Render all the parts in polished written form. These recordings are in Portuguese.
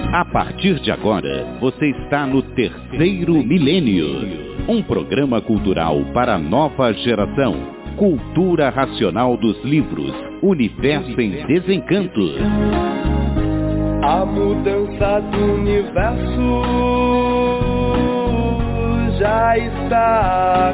A partir de agora, você está no Terceiro Milênio, um programa cultural para a nova geração. Cultura racional dos livros, Universo em Desencanto. A mudança do universo já está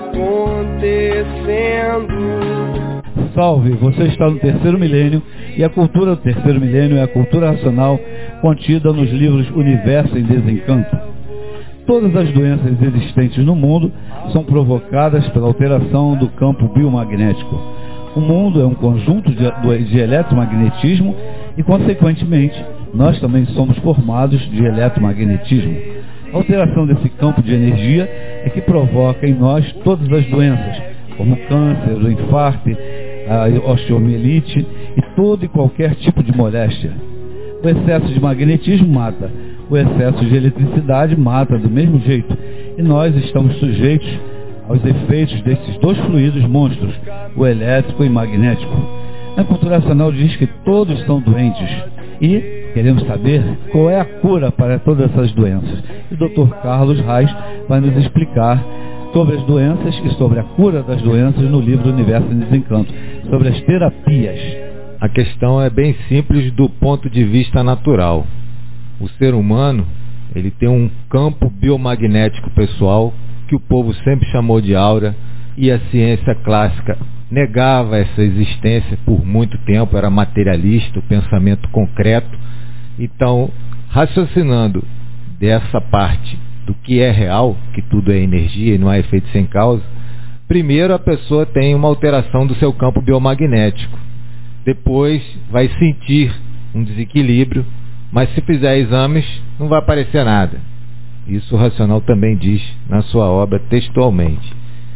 acontecendo. Salve, você está no Terceiro Milênio e a cultura do Terceiro Milênio é a cultura racional contida nos livros Universo em Desencanto. Todas as doenças existentes no mundo são provocadas pela alteração do campo biomagnético. O mundo é um conjunto de eletromagnetismo e, consequentemente, nós também somos formados de eletromagnetismo. A alteração desse campo de energia é que provoca em nós todas as doenças, como o câncer, o infarto, a osteomielite e todo e qualquer tipo de moléstia. O excesso de magnetismo mata, o excesso de eletricidade mata do mesmo jeito, e nós estamos sujeitos aos efeitos desses dois fluidos monstros, o elétrico e magnético. A cultura racional diz que todos estão doentes e queremos saber qual é a cura para todas essas doenças. E o Dr. Carlos Reis vai nos explicar sobre as doenças e sobre a cura das doenças no livro Universo em Desencanto, sobre as terapias. A questão é bem simples do ponto de vista natural. O ser humano, ele tem um campo biomagnético pessoal que o povo sempre chamou de aura, e a ciência clássica negava essa existência por muito tempo, era materialista, o pensamento concreto. Então, raciocinando dessa parte do que é real, que tudo é energia e não há efeito sem causa, primeiro a pessoa tem uma alteração do seu campo biomagnético. Depois vai sentir um desequilíbrio, mas se fizer exames não vai aparecer nada. Isso o Racional também diz na sua obra textualmente.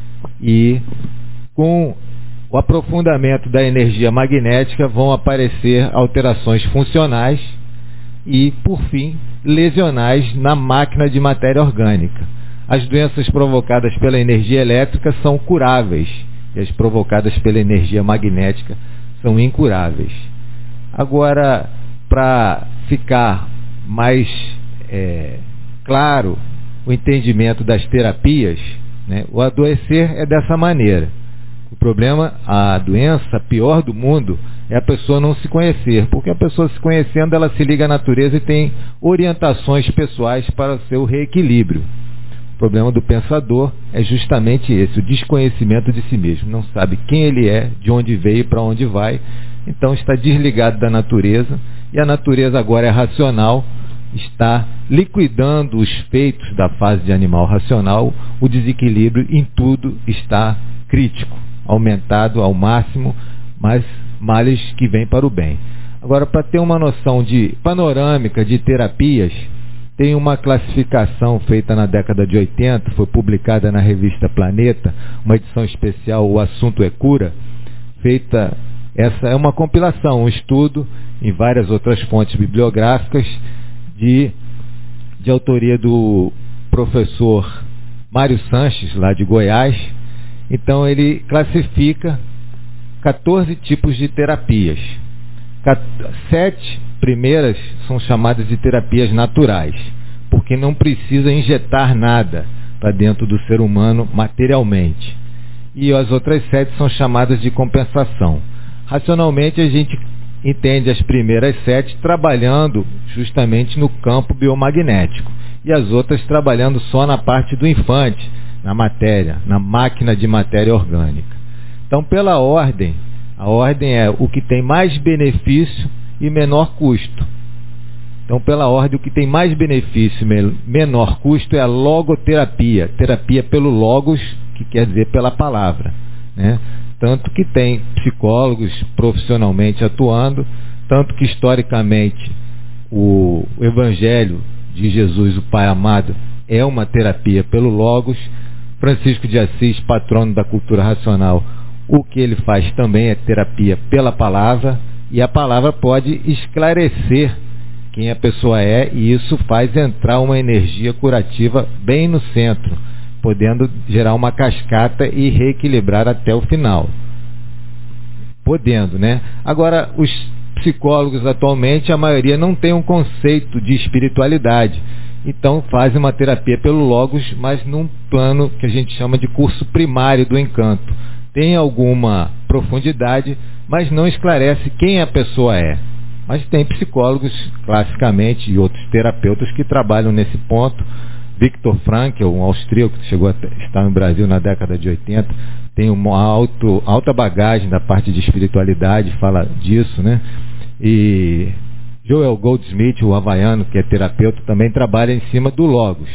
E com o aprofundamento da energia magnética vão aparecer alterações funcionais e, por fim, lesionais na máquina de matéria orgânica. As doenças provocadas pela energia elétrica são curáveis e as provocadas pela energia magnética são incuráveis. Agora, para ficar mais claro o entendimento das terapias, né, o adoecer é dessa maneira. O problema, a doença pior do mundo é a pessoa não se conhecer, porque a pessoa se conhecendo, ela se liga à natureza e tem orientações pessoais para o seu reequilíbrio. O problema do pensador é justamente esse, o desconhecimento de si mesmo. Não sabe quem ele é, de onde veio e para onde vai, então está desligado da natureza, e a natureza agora é racional, está liquidando os feitos da fase de animal racional, o desequilíbrio em tudo está crítico, aumentado ao máximo, mas males que vêm para o bem. Agora, para ter uma noção de panorâmica de terapias, tem uma classificação feita na década de 80, foi publicada na revista Planeta, uma edição especial, O Assunto é Cura, feita, essa é uma compilação, um estudo em várias outras fontes bibliográficas de autoria do professor Mário Sanches, lá de Goiás. Então ele classifica 14 tipos de terapias. 7 primeiras são chamadas de terapias naturais, porque não precisa injetar nada para dentro do ser humano materialmente. E as outras 7 são chamadas de compensação. Racionalmente a gente entende as primeiras 7 trabalhando justamente no campo biomagnético, e as outras trabalhando só na parte do infante, na matéria, na máquina de matéria orgânica. Então, pela ordem, a ordem é o que tem mais benefício e menor custo. Então, pela ordem, o que tem mais benefício e menor custo é a logoterapia, terapia pelo logos, que quer dizer pela palavra, né? Tanto que tem psicólogos profissionalmente atuando, tanto que historicamente o Evangelho de Jesus, o Pai amado, é uma terapia pelo logos. Francisco de Assis, patrono da cultura racional, o que ele faz também é terapia pela palavra, e a palavra pode esclarecer quem a pessoa é, e isso faz entrar uma energia curativa bem no centro, podendo gerar uma cascata e reequilibrar até o final. Podendo, né? Agora, os psicólogos atualmente, a maioria não tem um conceito de espiritualidade. Então fazem uma terapia pelo Logos, mas num plano que a gente chama de curso primário do encanto. Tem alguma profundidade, mas não esclarece quem a pessoa é. Mas tem psicólogos, classicamente, e outros terapeutas que trabalham nesse ponto. Viktor Frankl, um austríaco que chegou a estar no Brasil na década de 80, tem uma alta bagagem da parte de espiritualidade, fala disso, né? E Joel Goldsmith, o havaiano, que é terapeuta, também trabalha em cima do Logos.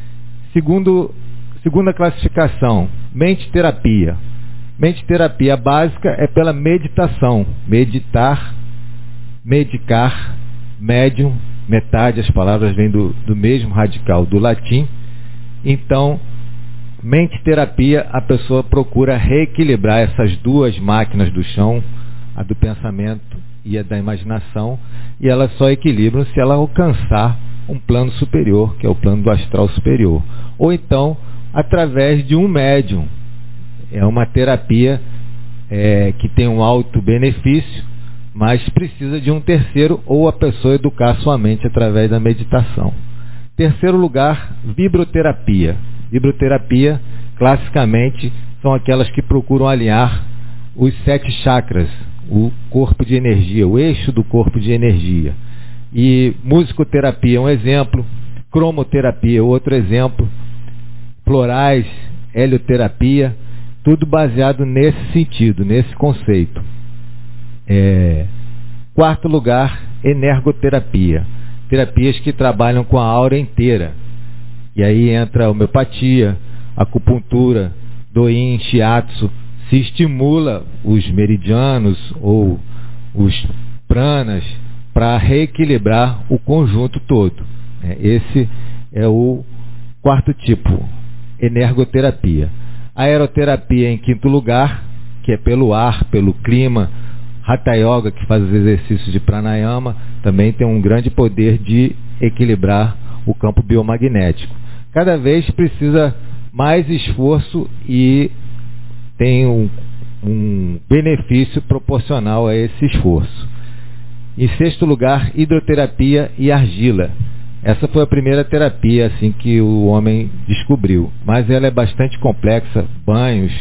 Segunda classificação, mente-terapia. Mente-terapia básica é pela meditação. Meditar, medicar, médium, metade, as palavras vêm do mesmo radical, do latim. Então, mente-terapia, a pessoa procura reequilibrar essas duas máquinas do chão, a do pensamento e a da imaginação, e elas só equilibram se ela alcançar um plano superior, que é o plano do astral superior. Ou então, através de um médium. É uma terapia que tem um alto benefício, mas precisa de um terceiro, ou a pessoa educar sua mente através da meditação. Terceiro lugar, vibroterapia. Vibroterapia, classicamente, são aquelas que procuram alinhar os 7 chakras, o corpo de energia, o eixo do corpo de energia. E musicoterapia é um exemplo, cromoterapia é outro exemplo, florais, helioterapia, tudo baseado nesse sentido, nesse conceito. Quarto lugar, energoterapia. Terapias que trabalham com a aura inteira. E aí entra a homeopatia, acupuntura, doin, shiatsu. Se estimula os meridianos ou os pranas para reequilibrar o conjunto todo. Esse é o quarto tipo, energoterapia. Aeroterapia em quinto lugar, que é pelo ar, pelo clima. Hatha Yoga, que faz os exercícios de pranayama, também tem um grande poder de equilibrar o campo biomagnético. Cada vez precisa mais esforço e tem um benefício proporcional a esse esforço. Em sexto lugar, hidroterapia e argila. Essa foi a primeira terapia assim que o homem descobriu, mas ela é bastante complexa, banhos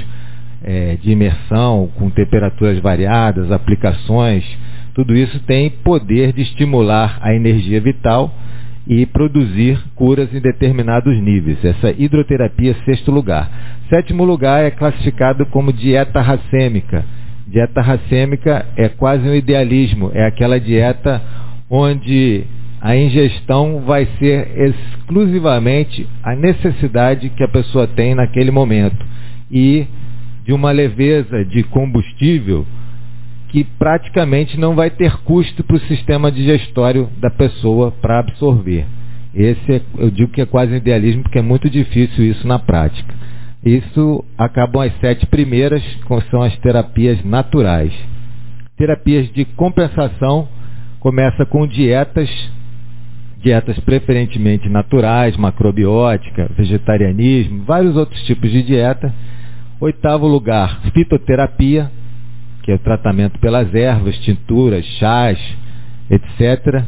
de imersão com temperaturas variadas, aplicações, tudo isso tem poder de estimular a energia vital e produzir curas em determinados níveis. Essa hidroterapia, sexto lugar. Sétimo lugar é classificado como dieta racêmica. Dieta racêmica é quase um idealismo, é aquela dieta onde a ingestão vai ser exclusivamente a necessidade que a pessoa tem naquele momento e de uma leveza de combustível que praticamente não vai ter custo para o sistema digestório da pessoa para absorver. Eu digo que é quase um idealismo porque é muito difícil isso na prática. Isso acabam as 7 primeiras, que são as terapias naturais. Terapias de compensação começa com dietas preferentemente naturais, macrobiótica, vegetarianismo, vários outros tipos de dieta. Oitavo lugar, fitoterapia, que é o tratamento pelas ervas, tinturas, chás, etc.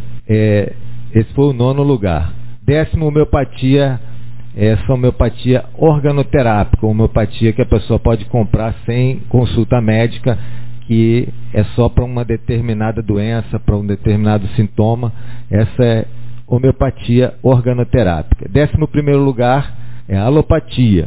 Esse foi o 9º lugar. 10º, homeopatia, essa homeopatia organoterápica, homeopatia que a pessoa pode comprar sem consulta médica, que é só para uma determinada doença, para um determinado sintoma. Essa é homeopatia organoterápica. 11º lugar é a alopatia.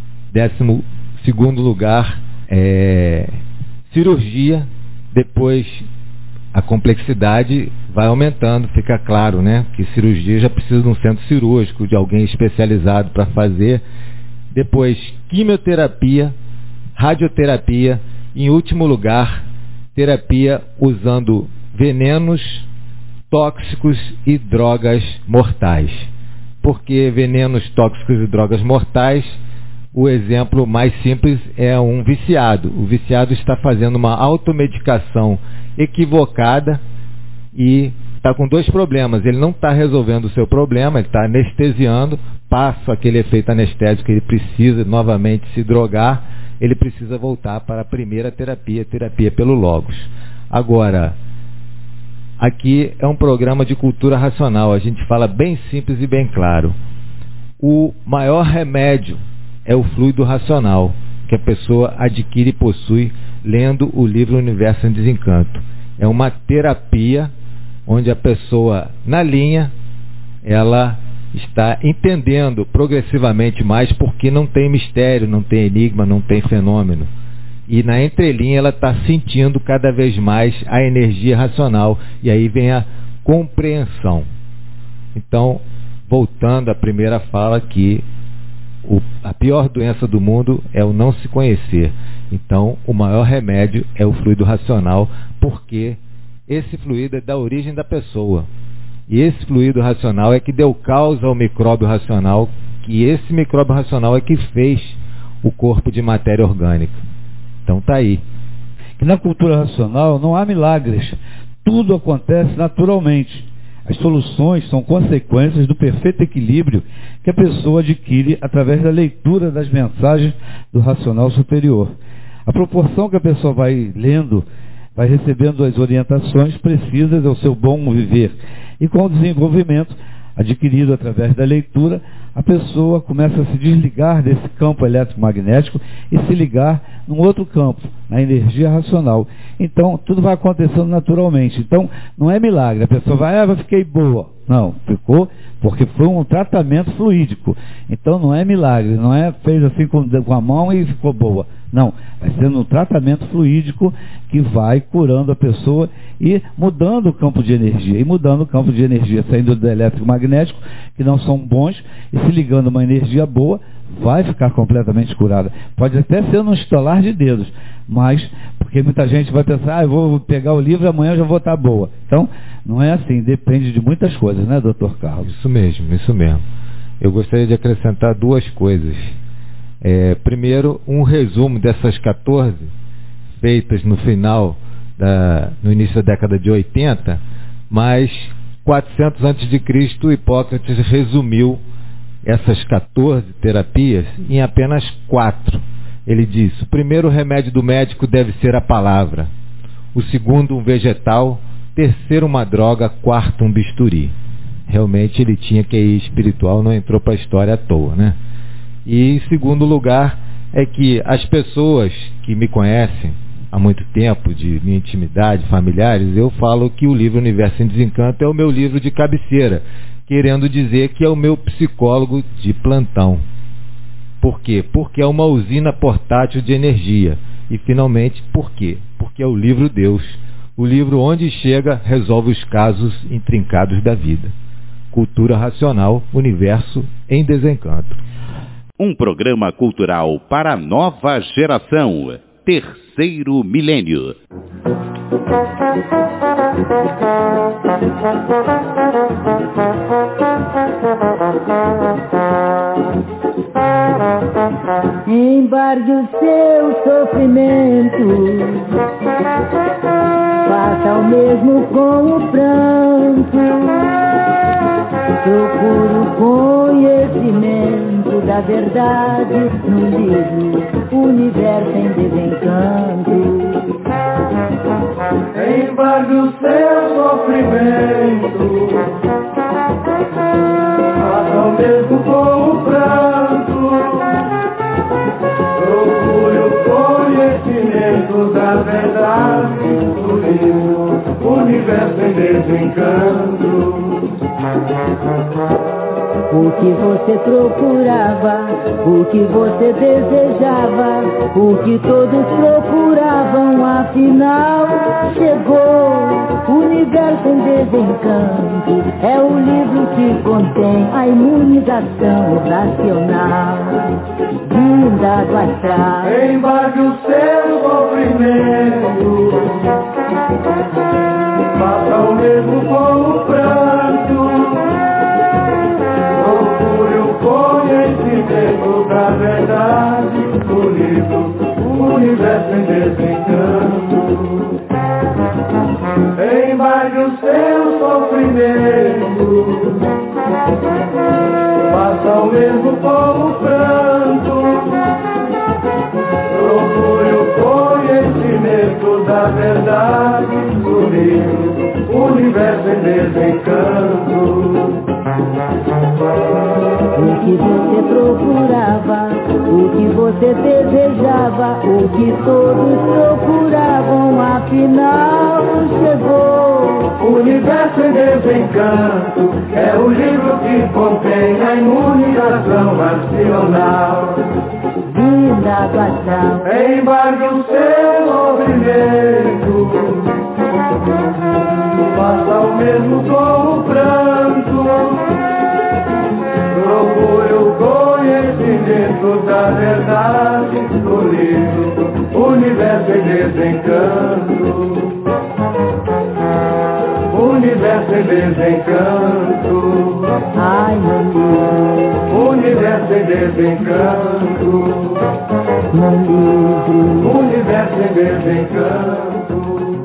12º lugar é cirurgia. Depois a complexidade vai aumentando, fica claro, né? Que cirurgia já precisa de um centro cirúrgico, de alguém especializado para fazer. Depois quimioterapia, radioterapia. Em último lugar, terapia usando venenos, tóxicos e drogas mortais. Por que venenos, tóxicos e drogas mortais? O exemplo mais simples é um viciado. O viciado está fazendo uma automedicação equivocada e está com 2 problemas. Ele não está resolvendo o seu problema, ele está anestesiando, passa aquele efeito anestésico, ele precisa novamente se drogar, ele precisa voltar para a primeira terapia pelo Logos. Agora, aqui é um programa de cultura racional, a gente fala bem simples e bem claro. O maior remédio é o fluido racional, que a pessoa adquire e possui lendo o livro Universo em Desencanto. É uma terapia onde a pessoa, na linha, ela está entendendo progressivamente mais, porque não tem mistério, não tem enigma, não tem fenômeno. E na entrelinha ela está sentindo cada vez mais a energia racional, e aí vem a compreensão. Então, voltando à primeira fala, que a pior doença do mundo é o não se conhecer. Então, o maior remédio é o fluido racional, porque esse fluido é da origem da pessoa. E esse fluido racional é que deu causa ao micróbio racional, que esse micróbio racional é que fez o corpo de matéria orgânica. Então está aí. Que na cultura racional não há milagres. Tudo acontece naturalmente. As soluções são consequências do perfeito equilíbrio que a pessoa adquire através da leitura das mensagens do racional superior. A proporção que a pessoa vai lendo, vai recebendo as orientações precisas ao seu bom viver. E com o desenvolvimento adquirido através da leitura, a pessoa começa a se desligar desse campo eletromagnético e se ligar num outro campo, na energia racional. Então, tudo vai acontecendo naturalmente. Então, não é milagre. A pessoa vai, fiquei boa. Não, ficou porque foi um tratamento fluídico. Então, não é milagre. Não é fez assim com a mão e ficou boa. Não, vai sendo um tratamento fluídico que vai curando a pessoa e mudando o campo de energia. E mudando o campo de energia, saindo do elétrico magnético, que não são bons, e se ligando a uma energia boa, vai ficar completamente curada. Pode até ser num estalar de dedos, mas, porque muita gente vai pensar, eu vou pegar o livro e amanhã eu já vou estar boa. Então, não é assim, depende de muitas coisas, né, Dr. Carlos? Isso mesmo. Eu gostaria de acrescentar duas coisas. Primeiro, um resumo dessas 14 feitas no no início da década de 80, mas 400 a.C., Hipócrates resumiu essas 14 terapias em apenas 4. Ele diz: o primeiro remédio do médico deve ser a palavra, o segundo um vegetal, terceiro uma droga, quarto um bisturi. Realmente ele tinha QI espiritual, não entrou para a história à toa, né? E em segundo lugar, é que as pessoas que me conhecem há muito tempo, de minha intimidade, familiares, eu falo que o livro Universo em Desencanto é o meu livro de cabeceira, querendo dizer que é o meu psicólogo de plantão. Por quê? Porque é uma usina portátil de energia. E finalmente, por quê? Porque é o livro Deus. O livro onde chega resolve os casos intrincados da vida. Cultura racional, Universo em Desencanto. Um programa cultural para a nova geração. Terceiro milênio. Embargue o seu sofrimento, faça o mesmo com o pranto. Procure o conhecimento da verdade no livro Universo em Desencanto. Embargue o seu sofrimento, faça o mesmo com o pranto. Procure o conhecimento da verdade no livro Universo em Desencanto. O que você procurava, o que você desejava, o que todos procuravam, afinal chegou. Universo em Desencanto é o livro que contém a imunização racional, vinda do astral. Embargue o seu sofrimento, faça o mesmo com o pranto. Procure o conhecimento da verdade no livro Universo em Desencanto. Embargue o seu sofrimento, faça o mesmo com o pranto. Procure o conhecimento da verdade no livro Universo universo em desencanto. O que você procurava, o que você desejava, o que todos procuravam, afinal chegou. O universo em desencanto é o livro que contém a imunização racional. Vida baixar, Embargue o seu movimento, faça o mesmo com o pranto. Procure o conhecimento da verdade do livro Universo em Desencanto. Universo em Desencanto. ai meu livro, Universo em Desencanto. meu livro, Universo em Desencanto.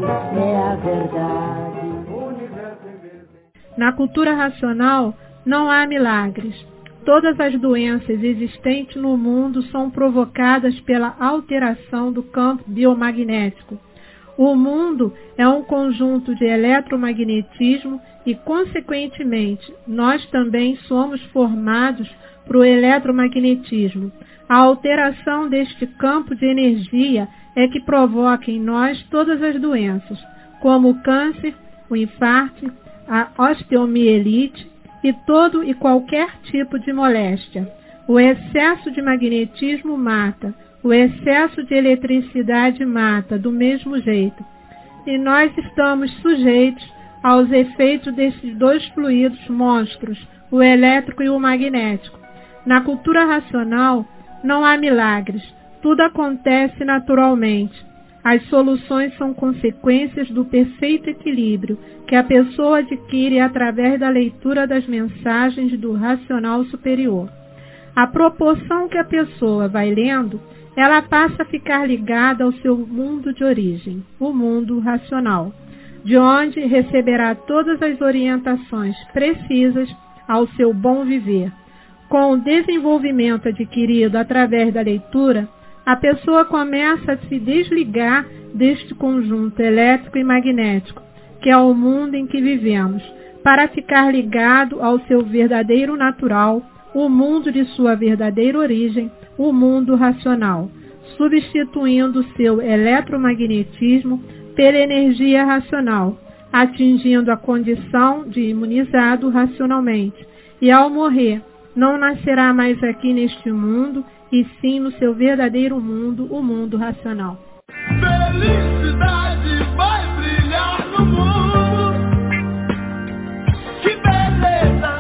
é a verdade. Universo em Desencanto. Na cultura racional, não há milagres. Todas as doenças existentes no mundo são provocadas pela alteração do campo biomagnético. O mundo é um conjunto de eletromagnetismo e, consequentemente, nós também somos formados por eletromagnetismo. A alteração deste campo de energia é que provoca em nós todas as doenças, como o câncer, o infarto, a osteomielite e todo e qualquer tipo de moléstia. O excesso de magnetismo mata, o excesso de eletricidade mata do mesmo jeito. E nós estamos sujeitos aos efeitos desses dois fluidos monstros, o elétrico e o magnético. Na cultura racional, não há milagres, tudo acontece naturalmente. As soluções são consequências do perfeito equilíbrio que a pessoa adquire através da leitura das mensagens do racional superior. À proporção que a pessoa vai lendo, ela passa a ficar ligada ao seu mundo de origem, o mundo racional, de onde receberá todas as orientações precisas ao seu bom viver. Com o desenvolvimento adquirido através da leitura, a pessoa começa a se desligar deste conjunto elétrico e magnético, que é o mundo em que vivemos, para ficar ligado ao seu verdadeiro natural, o mundo de sua verdadeira origem, o mundo racional, substituindo o seu eletromagnetismo pela energia racional, atingindo a condição de imunizado racionalmente, e ao morrer, não nascerá mais aqui neste mundo, e sim no seu verdadeiro mundo, o mundo racional. Felicidade vai brilhar no mundo. Que beleza!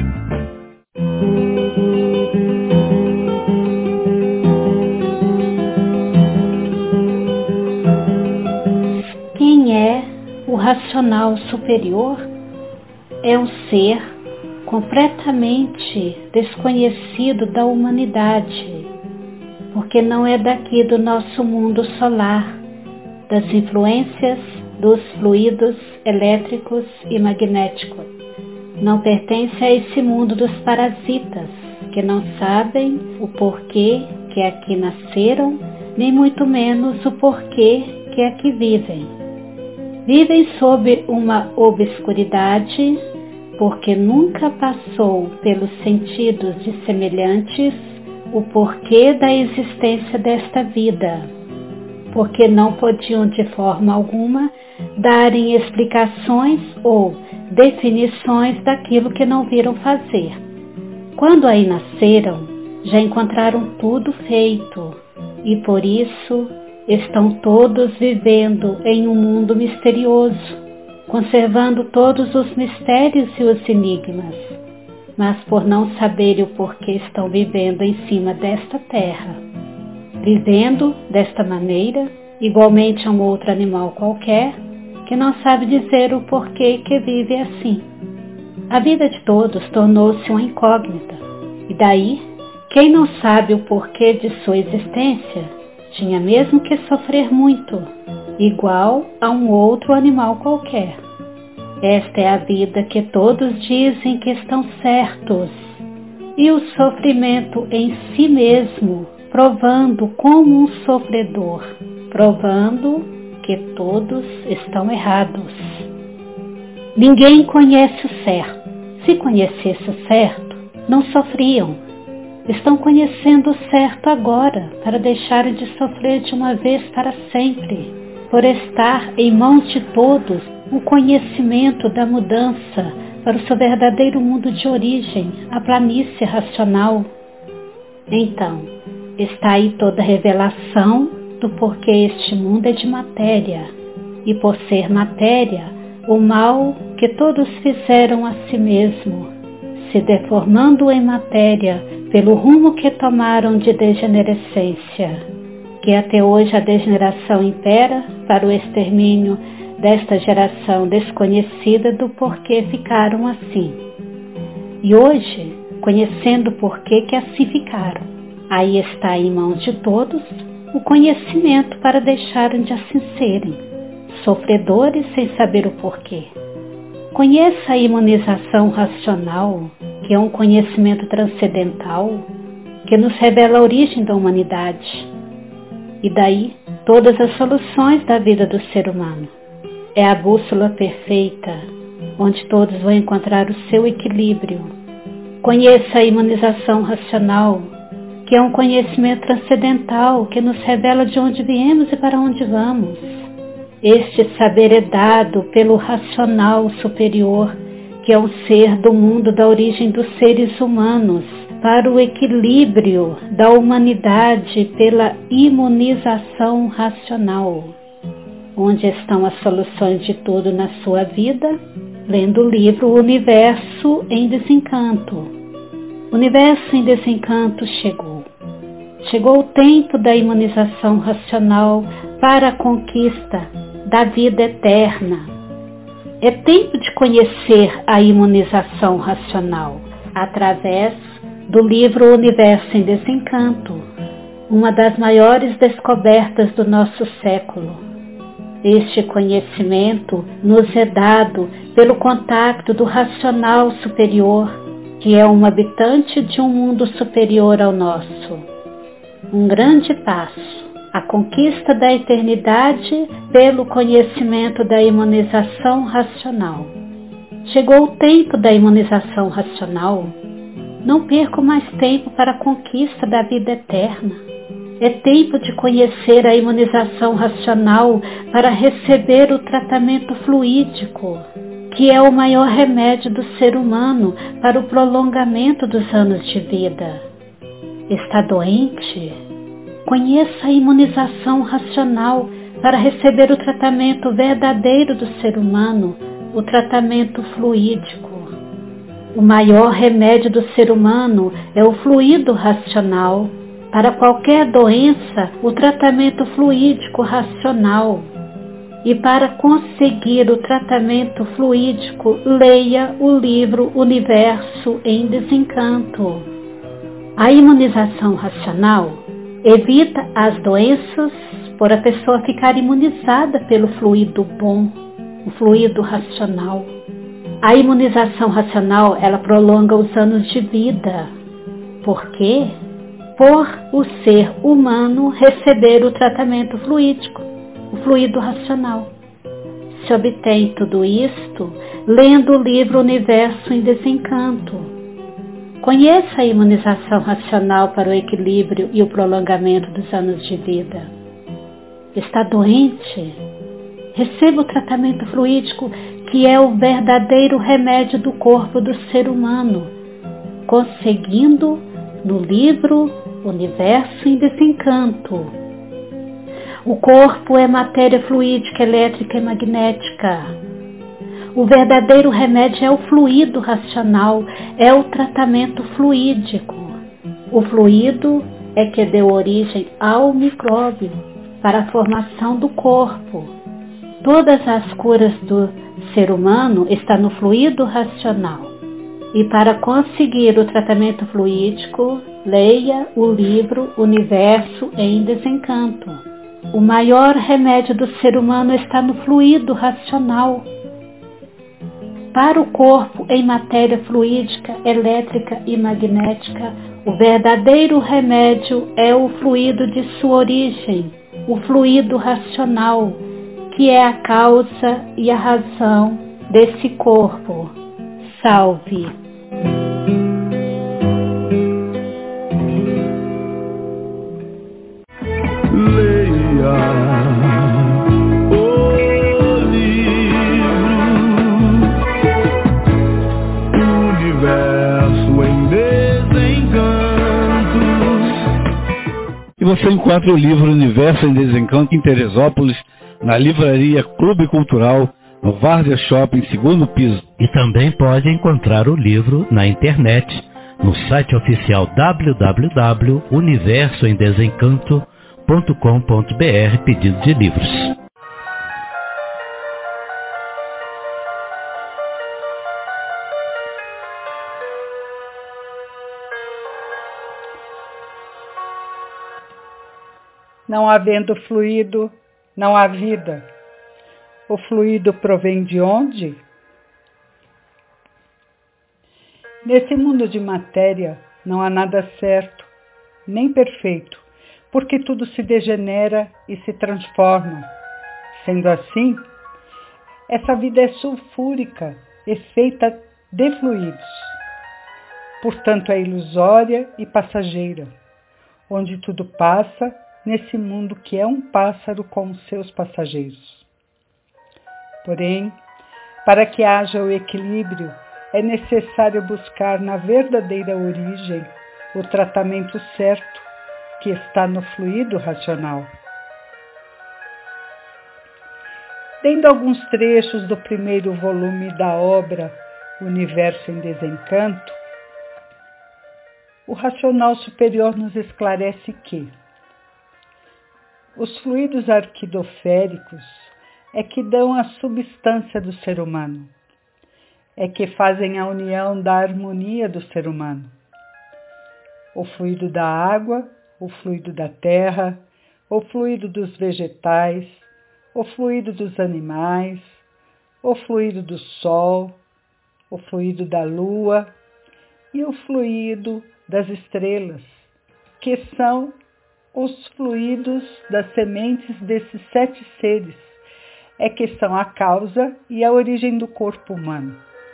Quem é o racional superior? É um ser completamente desconhecido da humanidade, porque não é daqui do nosso mundo solar, das influências dos fluidos elétricos e magnéticos. Não pertence a esse mundo dos parasitas, que não sabem o porquê que aqui nasceram, nem muito menos o porquê que aqui vivem. Vivem sob uma obscuridade, porque nunca passou pelos sentidos de semelhantes o porquê da existência desta vida, porque não podiam de forma alguma darem explicações ou definições daquilo que não viram fazer. Quando aí nasceram, já encontraram tudo feito e por isso estão todos vivendo em um mundo misterioso, conservando todos os mistérios e os enigmas, mas por não saberem o porquê estão vivendo em cima desta terra, vivendo desta maneira, igualmente a um outro animal qualquer, que não sabe dizer o porquê que vive assim. A vida de todos tornou-se uma incógnita, e daí, quem não sabe o porquê de sua existência, tinha mesmo que sofrer muito, igual a um outro animal qualquer. Esta é a vida que todos dizem que estão certos, e o sofrimento em si mesmo, provando como um sofredor, provando que todos estão errados. Ninguém conhece o certo. Se conhecesse o certo, não sofriam. Estão conhecendo o certo agora, para deixarem de sofrer de uma vez para sempre, por estar em mãos de todos o conhecimento da mudança para o seu verdadeiro mundo de origem, a planície racional. Então, está aí toda a revelação do porquê este mundo é de matéria, e por ser matéria, o mal que todos fizeram a si mesmo, se deformando em matéria pelo rumo que tomaram de degenerescência, que até hoje a degeneração impera para o extermínio desta geração desconhecida do porquê ficaram assim. E hoje, conhecendo o porquê que assim ficaram, aí está em mãos de todos o conhecimento para deixarem de assim serem, sofredores sem saber o porquê. Conheça a imunização racional, que é um conhecimento transcendental, que nos revela a origem da humanidade. E daí, todas as soluções da vida do ser humano. É a bússola perfeita, onde todos vão encontrar o seu equilíbrio. Conheça a imunização racional, que é um conhecimento transcendental, que nos revela de onde viemos e para onde vamos. Este saber é dado pelo racional superior, que é o ser do mundo da origem dos seres humanos, para o equilíbrio da humanidade pela imunização racional. Onde estão as soluções de tudo na sua vida? Lendo o livro Universo em Desencanto. O Universo em Desencanto chegou. Chegou o tempo da imunização racional para a conquista da vida eterna. É tempo de conhecer a imunização racional através do livro Universo em Desencanto, uma das maiores descobertas do nosso século. Este conhecimento nos é dado pelo contato do racional superior, que é um habitante de um mundo superior ao nosso. Um grande passo, a conquista da eternidade pelo conhecimento da imunização racional. Chegou o tempo da imunização racional. Não perco mais tempo para a conquista da vida eterna. É tempo de conhecer a imunização racional para receber o tratamento fluídico, que é o maior remédio do ser humano para o prolongamento dos anos de vida. Está doente? Conheça a imunização racional para receber o tratamento verdadeiro do ser humano, o tratamento fluídico. O maior remédio do ser humano é o fluido racional. Para qualquer doença, o tratamento fluídico racional. E para conseguir o tratamento fluídico, leia o livro Universo em Desencanto. A imunização racional evita as doenças por a pessoa ficar imunizada pelo fluido bom, o fluido racional. A imunização racional, ela prolonga os anos de vida. Por quê? Por o ser humano receber o tratamento fluídico, o fluido racional. Se obtém tudo isto lendo o livro Universo em Desencanto. Conheça a imunização racional para o equilíbrio e o prolongamento dos anos de vida. Está doente? Receba o tratamento fluídico, que é o verdadeiro remédio do corpo do ser humano, conseguindo no livro Universo em Desencanto. O corpo é matéria fluídica, elétrica e magnética. O verdadeiro remédio é o fluido racional, é o tratamento fluídico. O fluido é que deu origem ao micróbio para a formação do corpo. Todas as curas do ser humano estão no fluido racional. E para conseguir o tratamento fluídico, leia o livro Universo em Desencanto. O maior remédio do ser humano está no fluido racional. Para o corpo em matéria fluídica, elétrica e magnética, o verdadeiro remédio é o fluido de sua origem, o fluido racional, que é a causa e a razão desse corpo. Salve! E você encontra o livro Universo em Desencanto em Teresópolis, na livraria Clube Cultural, no Várzea Shopping, segundo piso. E também pode encontrar o livro na internet, no site oficial www.universoemdesencanto.com.br, pedido de livros. Não havendo fluido, não há vida. O fluido provém de onde? Nesse mundo de matéria não há nada certo, nem perfeito, porque tudo se degenera e se transforma. Sendo assim, essa vida é sulfúrica e feita de fluidos. Portanto, é ilusória e passageira, onde tudo passa nesse mundo que é um pássaro com os seus passageiros. Porém, para que haja o equilíbrio, é necessário buscar na verdadeira origem o tratamento certo que está no fluido racional. Lendo alguns trechos do primeiro volume da obra Universo em Desencanto, o racional superior nos esclarece que os fluidos arquidoféricos é que dão a substância do ser humano, é que fazem a união da harmonia do ser humano. O fluido da água, o fluido da terra, o fluido dos vegetais, o fluido dos animais, o fluido do sol, o fluido da lua e o fluido das estrelas, que são os fluidos das sementes desses 7 seres, é que são a causa e a origem do corpo humano.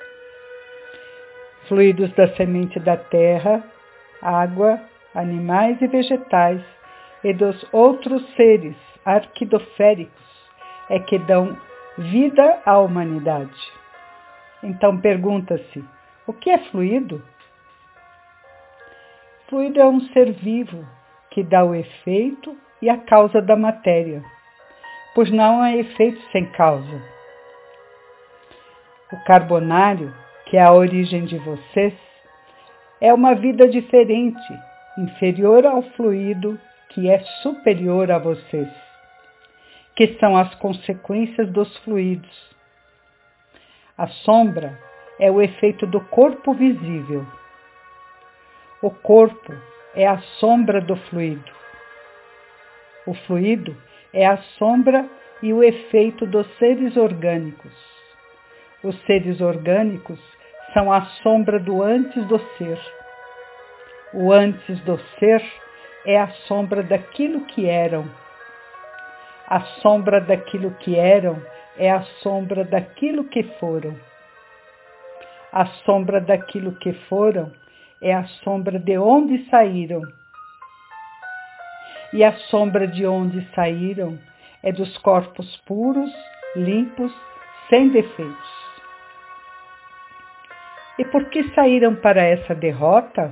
Fluidos da semente da terra, água, animais e vegetais, e dos outros seres arquidoféricos, é que dão vida à humanidade. Então pergunta-se, o que é fluido? Fluido é um ser vivo que dá o efeito e a causa da matéria, pois não há efeito sem causa. O carbonário, que é a origem de vocês, é uma vida diferente, inferior ao fluido que é superior a vocês, que são as consequências dos fluidos. A sombra é o efeito do corpo visível. O corpo é a sombra do fluido. O fluido é a sombra e o efeito dos seres orgânicos. Os seres orgânicos são a sombra do antes do ser. O antes do ser é a sombra daquilo que eram. A sombra daquilo que eram é a sombra daquilo que foram. A sombra daquilo que foram é a sombra de onde saíram. E a sombra de onde saíram é dos corpos puros, limpos, sem defeitos. E por que saíram para essa derrota?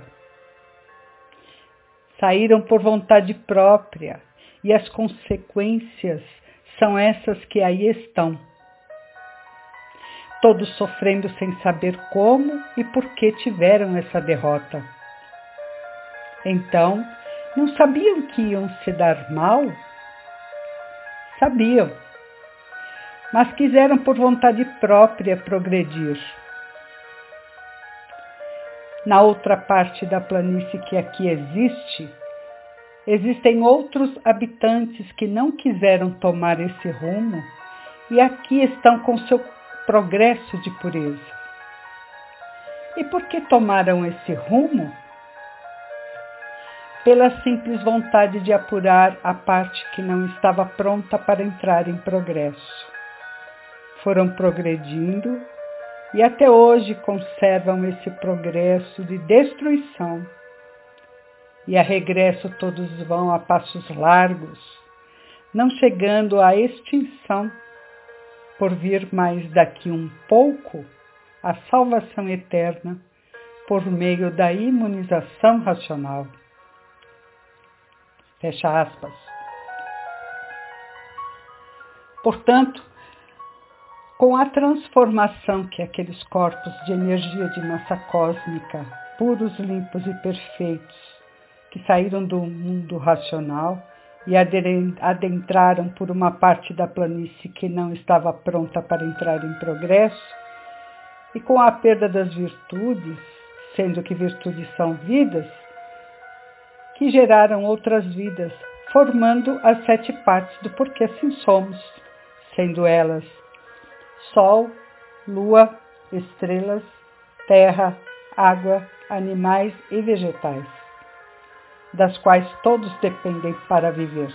Saíram por vontade própria, e as consequências são essas que aí estão. Todos sofrendo sem saber como e por que tiveram essa derrota. Então, não sabiam que iam se dar mal? Sabiam, mas quiseram por vontade própria progredir. Na outra parte da planície que aqui existe, existem outros habitantes que não quiseram tomar esse rumo e aqui estão com seu progresso de pureza. E por que tomaram esse rumo? Pela simples vontade de apurar a parte que não estava pronta para entrar em progresso. Foram progredindo e até hoje conservam esse progresso de destruição. E a regresso todos vão a passos largos, não chegando à extinção, por vir mais daqui um pouco a salvação eterna por meio da imunização racional. Fecha aspas. Portanto, com a transformação que aqueles corpos de energia de massa cósmica, puros, limpos e perfeitos, que saíram do mundo racional e adentraram por uma parte da planície que não estava pronta para entrar em progresso, e com a perda das virtudes, sendo que virtudes são vidas, que geraram outras vidas, formando as 7 partes do porquê assim somos, sendo elas Sol, Lua, estrelas, terra, água, animais e vegetais, das quais todos dependem para viver.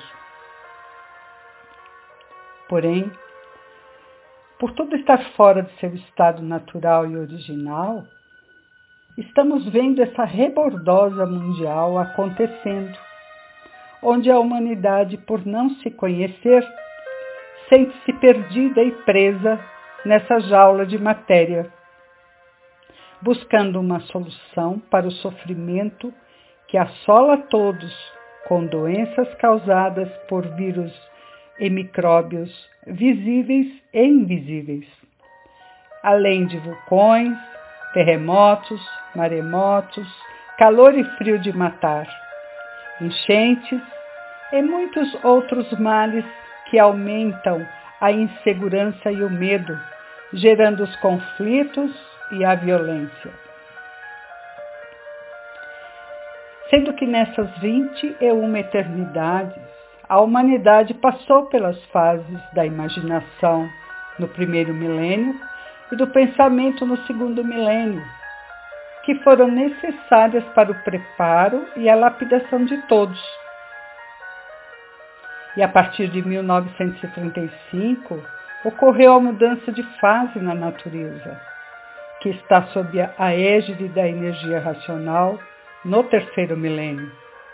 Porém, por tudo estar fora de seu estado natural e original, estamos vendo essa rebordosa mundial acontecendo, onde a humanidade, por não se conhecer, sente-se perdida e presa nessa jaula de matéria, buscando uma solução para o sofrimento que assola todos com doenças causadas por vírus e micróbios visíveis e invisíveis, além de vulcões, terremotos, maremotos, calor e frio de matar, enchentes e muitos outros males que aumentam a insegurança e o medo, gerando os conflitos e a violência. Sendo que nessas 21 eternidades, a humanidade passou pelas fases da imaginação no primeiro milênio e do pensamento no segundo milênio, que foram necessárias para o preparo e a lapidação de todos. E a partir de 1935, ocorreu a mudança de fase na natureza, que está sob a égide da energia racional no terceiro milênio.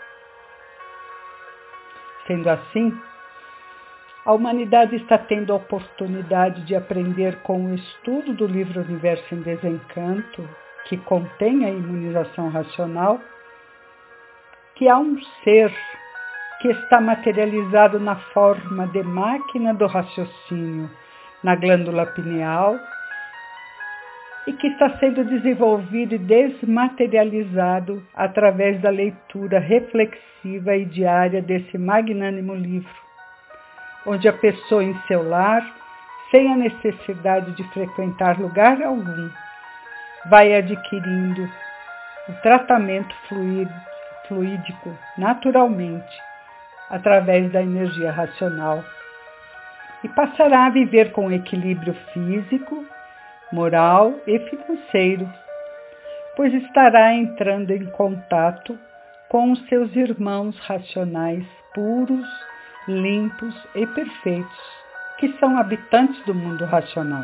Sendo assim, a humanidade está tendo a oportunidade de aprender com o estudo do livro Universo em Desencanto, que contém a imunização racional, que há um ser que está materializado na forma de máquina do raciocínio, na glândula pineal, e que está sendo desenvolvido e desmaterializado através da leitura reflexiva e diária desse magnânimo livro, onde a pessoa em seu lar, sem a necessidade de frequentar lugar algum, vai adquirindo o tratamento fluídico naturalmente, através da energia racional, e passará a viver com equilíbrio físico, moral e financeiro, pois estará entrando em contato com os seus irmãos racionais puros, limpos e perfeitos, que são habitantes do mundo racional.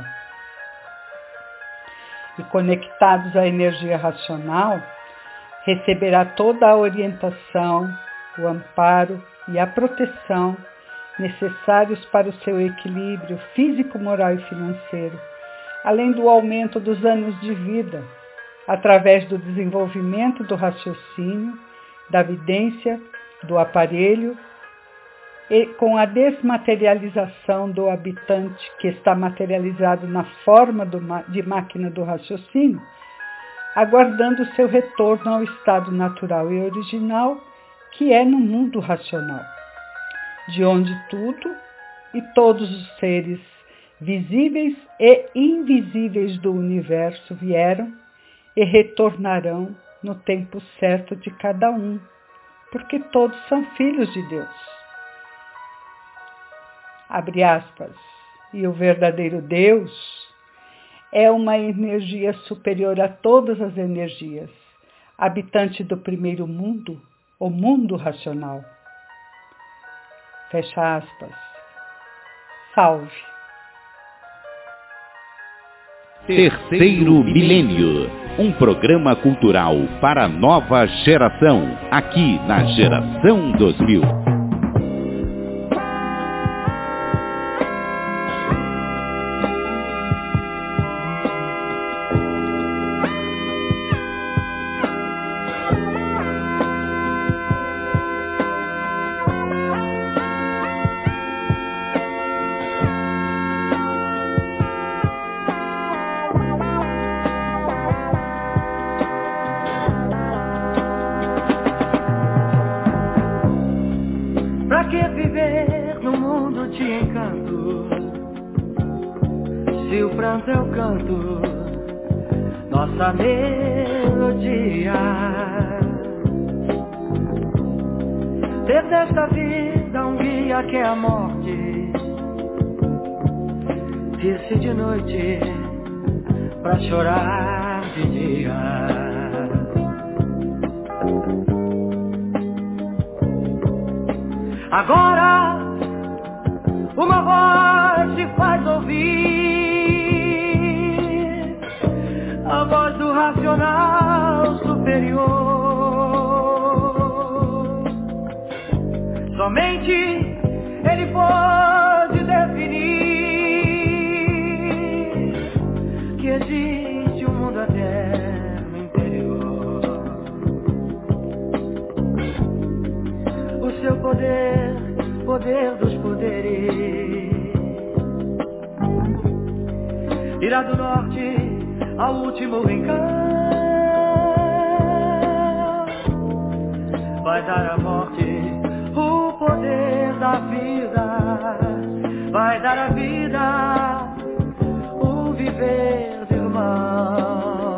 E conectados à energia racional, receberá toda a orientação, o amparo e a proteção necessários para o seu equilíbrio físico, moral e financeiro, além do aumento dos anos de vida, através do desenvolvimento do raciocínio, da vidência, do aparelho, e com a desmaterialização do habitante que está materializado na forma de máquina do raciocínio, aguardando seu retorno ao estado natural e original, que é no mundo racional, de onde tudo e todos os seres visíveis e invisíveis do universo vieram e retornarão no tempo certo de cada um, porque todos são filhos de Deus. Abre aspas. E o verdadeiro Deus é uma energia superior a todas as energias, habitante do primeiro mundo, o mundo racional. Fecha aspas. Salve. Terceiro Milênio, um programa cultural para a nova geração, aqui na Geração 2000. Nossa melodia, ter desta vida um guia que é a morte, rir-se de noite pra chorar de dia. Agora uma voz se faz ouvir, a voz do racional superior. Somente ele pode definir que existe um mundo eterno interior. O seu poder, poder dos poderes, irá do norte ao último rincão, vai dar à morte o poder da vida, vai dar à vida o viver de irmão.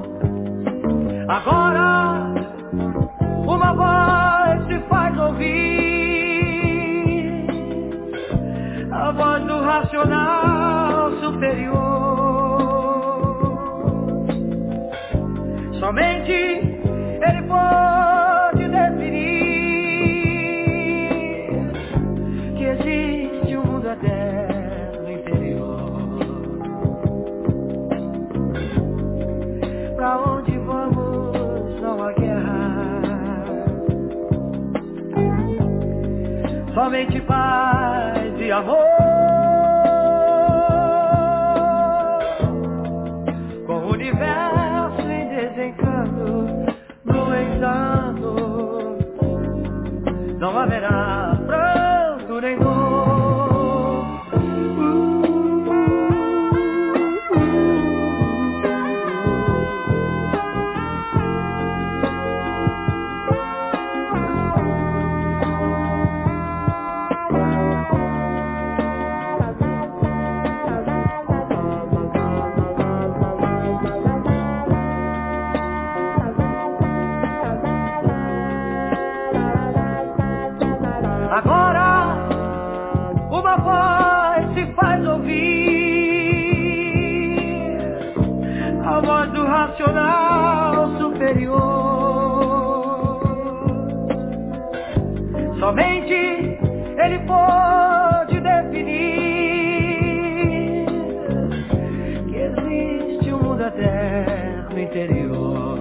Agora uma voz se faz ouvir, a voz do racional superior. Somente ele pode definir que existe um mundo eterno interior. Pra onde vamos não há guerra, somente paz e amor. Com o universo em desencanto, no entanto, não haverá pranto nem dor. Agora uma voz se faz ouvir, a voz do racional superior. Somente ele pode definir que existe um mundo eterno interior.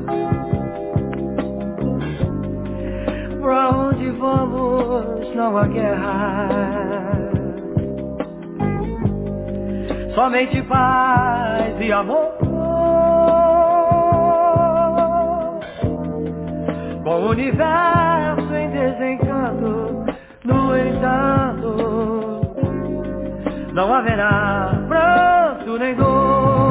Pra onde vamos não há guerra, somente paz e amor. Com o universo em desencanto, no entanto, não haverá pranto nem dor.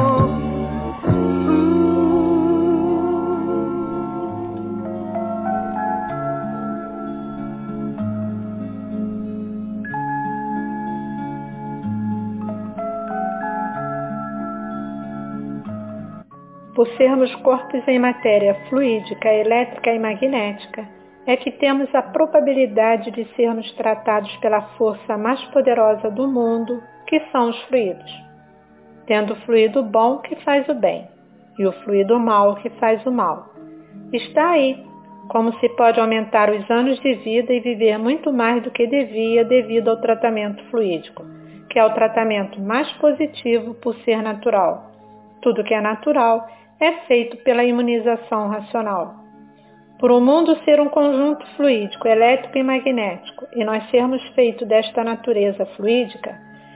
Por sermos corpos em matéria fluídica, elétrica e magnética, é que temos a probabilidade de sermos tratados pela força mais poderosa do mundo, que são os fluidos. Tendo o fluido bom que faz o bem, e o fluido mau que faz o mal. Está aí, como se pode aumentar os anos de vida e viver muito mais do que devia devido ao tratamento fluídico, que é o tratamento mais positivo por ser natural. tudo que é natural é feito pela imunização racional. Por o mundo ser um conjunto fluídico, elétrico e magnético, e nós sermos feitos desta natureza fluídica,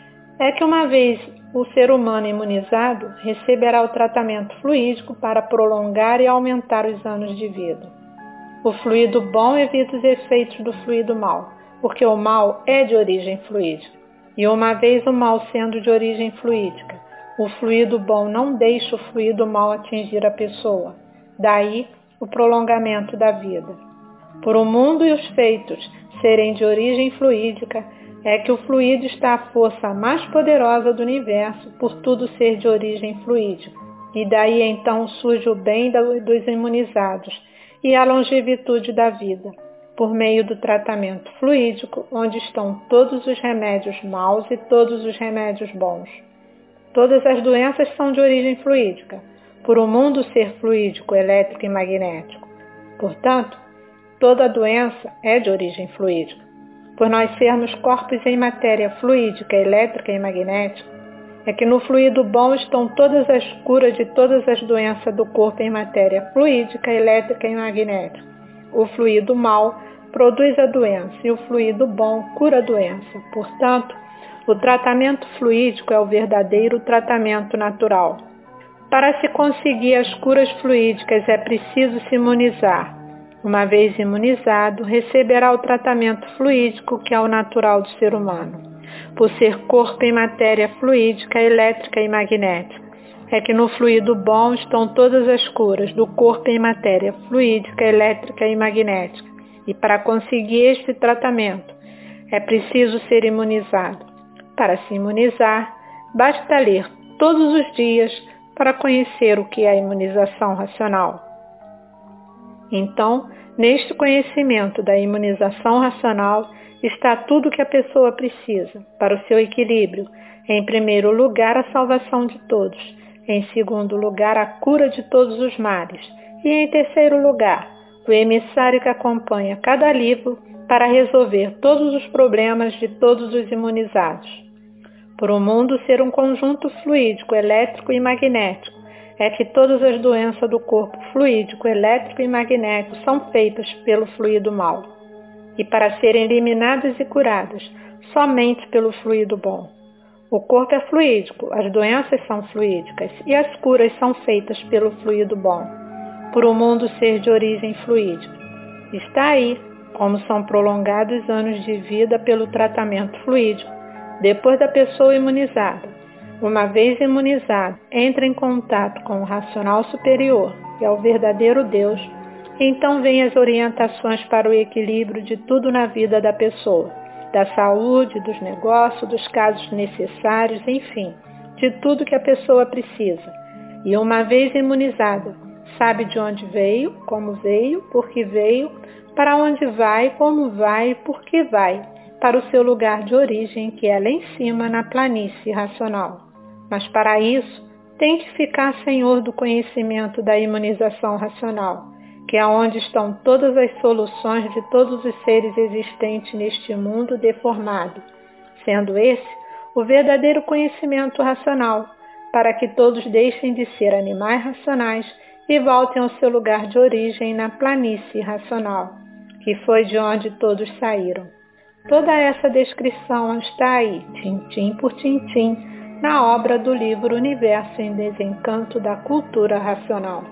é que uma vez o ser humano imunizado receberá o tratamento fluídico para prolongar e aumentar os anos de vida. O fluido bom evita os efeitos do fluido mau, porque o mal é de origem fluídica. E uma vez o mal sendo de origem fluídica, o fluido bom não deixa o fluido mau atingir a pessoa. Daí o prolongamento da vida. Por o mundo e os feitos serem de origem fluídica, é que o fluido está a força mais poderosa do universo por tudo ser de origem fluídica. E daí então surge o bem dos imunizados e a longevidade da vida, por meio do tratamento fluídico, onde estão todos os remédios maus e todos os remédios bons. Todas as doenças são de origem fluídica, por o mundo ser fluídico, elétrico e magnético. Portanto, toda doença é de origem fluídica. Por nós sermos corpos em matéria fluídica, elétrica e magnética, é que no fluido bom estão todas as curas de todas as doenças do corpo em matéria fluídica, elétrica e magnética. O fluido mau produz a doença e o fluido bom cura a doença. Portanto, o tratamento fluídico é o verdadeiro tratamento natural. Para se conseguir as curas fluídicas é preciso se imunizar. Uma vez imunizado, receberá o tratamento fluídico que é o natural do ser humano. Por ser corpo em matéria fluídica, elétrica e magnética, é que no fluido bom estão todas as curas do corpo em matéria fluídica, elétrica e magnética. E para conseguir este tratamento, é preciso ser imunizado. Para se imunizar, basta ler todos os dias para conhecer o que é a imunização racional. Então, neste conhecimento da imunização racional está tudo o que a pessoa precisa para o seu equilíbrio. Em primeiro lugar, a salvação de todos. Em segundo lugar, a cura de todos os males. E em terceiro lugar, o emissário que acompanha cada livro para resolver todos os problemas de todos os imunizados. Por o mundo ser um conjunto fluídico, elétrico e magnético, é que todas as doenças do corpo fluídico, elétrico e magnético são feitas pelo fluido mau. E para serem eliminadas e curadas, somente pelo fluido bom. O corpo é fluídico, as doenças são fluídicas e as curas são feitas pelo fluido bom. Por o mundo ser de origem fluídica. Está aí como são prolongados anos de vida pelo tratamento fluídico, depois da pessoa imunizada. Uma vez imunizado, entra em contato com o racional superior, que é o verdadeiro Deus, então vêm as orientações para o equilíbrio de tudo na vida da pessoa, da saúde, dos negócios, dos casos necessários, enfim, de tudo que a pessoa precisa. E uma vez imunizada, sabe de onde veio, como veio, por que veio, para onde vai, como vai e por que vai, para o seu lugar de origem, que é lá em cima na planície racional. Mas para isso, tem que ficar senhor do conhecimento da imunização racional, que é onde estão todas as soluções de todos os seres existentes neste mundo deformado, sendo esse o verdadeiro conhecimento racional, para que todos deixem de ser animais racionais e voltem ao seu lugar de origem na planície racional, que foi de onde todos saíram. Toda essa descrição está aí, tintim por tintim, na obra do livro Universo em Desencanto da Cultura Racional.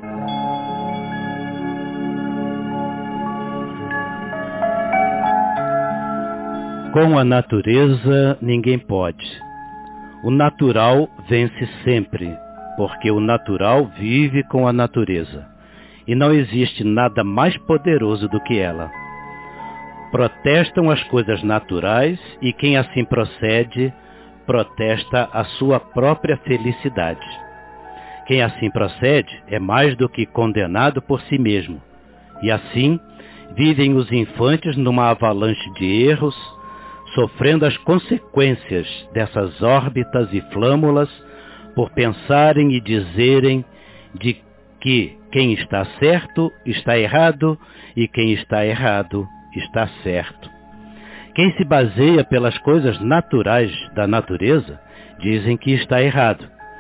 Com a natureza ninguém pode. O natural vence sempre, porque o natural vive com a natureza, e não existe nada mais poderoso do que ela. Protestam as coisas naturais, e quem assim procede, protesta a sua própria felicidade. Quem assim procede é mais do que condenado por si mesmo, e assim vivem os infantes numa avalanche de erros, sofrendo as consequências dessas órbitas e flâmulas por pensarem e dizerem de que quem está certo está errado e quem está errado está certo. Quem se baseia pelas coisas naturais da natureza dizem que está errado.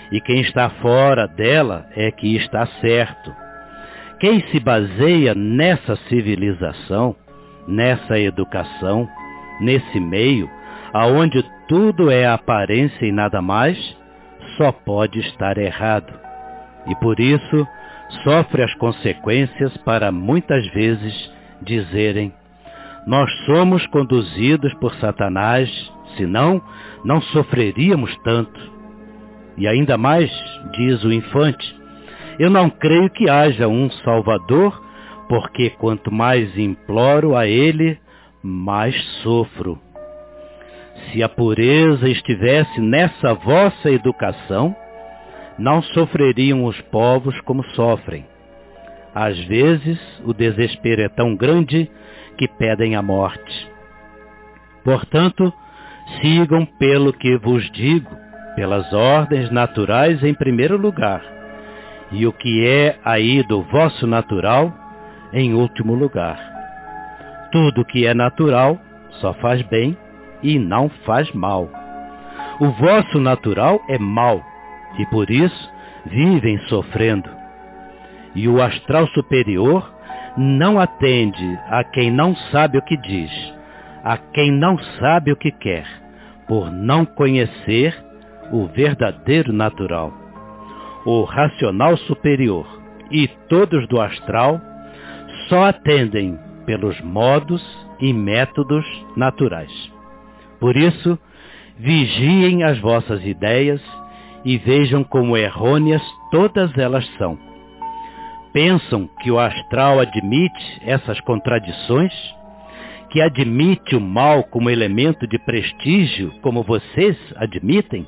e quem está fora dela é que está certo. Quem se baseia nessa civilização, nessa educação, nesse meio, aonde tudo é aparência e nada mais, só pode estar errado. E por isso sofre as consequências para muitas vezes dizerem: nós somos conduzidos por Satanás, senão não sofreríamos tanto. E ainda mais, diz o infante, eu não creio que haja um Salvador, porque quanto mais imploro a ele, mais sofro. Se a pureza estivesse nessa vossa educação, não sofreriam os povos como sofrem. Às vezes, o desespero é tão grande que pedem a morte. Portanto, sigam pelo que vos digo, pelas ordens naturais em primeiro lugar, e o que é aí do vosso natural em último lugar. Tudo que é natural só faz bem e não faz mal. O vosso natural é mau, e por isso vivem sofrendo. E o astral superior não atende a quem não sabe o que diz, a quem não sabe o que quer, por não conhecer o verdadeiro natural. O racional superior e todos do astral só atendem pelos modos e métodos naturais. Por isso, vigiem as vossas ideias e vejam como errôneas todas elas são. Pensam que o astral admite essas contradições? Que admite o mal como elemento de prestígio, como vocês admitem?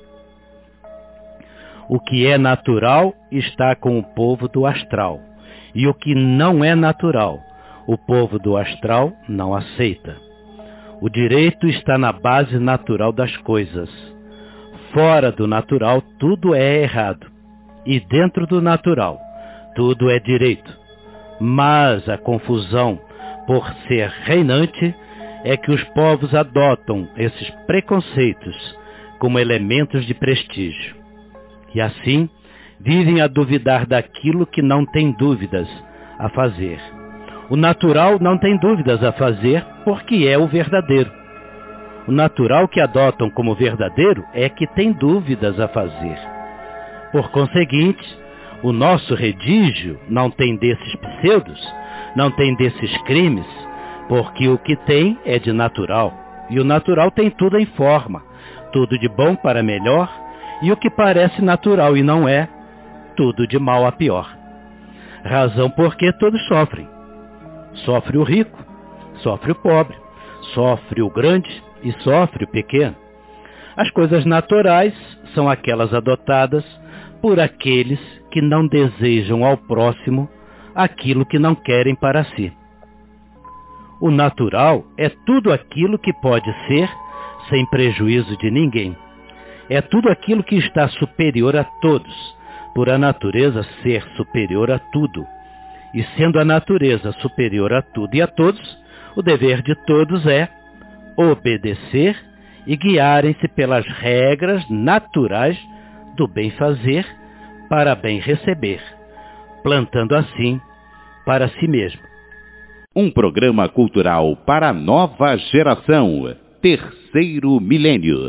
O que é natural está com o povo do astral, e o que não é natural, o povo do astral não aceita. O direito está na base natural das coisas. Fora do natural, tudo é errado, e dentro do natural, tudo é direito. Mas a confusão, por ser reinante, é que os povos adotam esses preconceitos como elementos de prestígio. E assim, vivem a duvidar daquilo que não tem dúvidas a fazer. O natural não tem dúvidas a fazer porque é o verdadeiro. O natural que adotam como verdadeiro é que tem dúvidas a fazer. Por conseguinte, o nosso redígio não tem desses pseudos, não tem desses crimes, porque o que tem é de natural. E o natural tem tudo em forma, tudo de bom para melhor, e o que parece natural e não é, tudo de mal a pior. Razão porque todos sofrem. Sofre o rico, sofre o pobre, sofre o grande e sofre o pequeno. As coisas naturais são aquelas adotadas por aqueles que não desejam ao próximo aquilo que não querem para si. O natural é tudo aquilo que pode ser sem prejuízo de ninguém. É tudo aquilo que está superior a todos, por a natureza ser superior a tudo. E sendo a natureza superior a tudo e a todos, o dever de todos é obedecer e guiarem-se pelas regras naturais do bem fazer para bem receber, plantando assim para si mesmo. Um programa cultural para a nova geração. Terceiro milênio.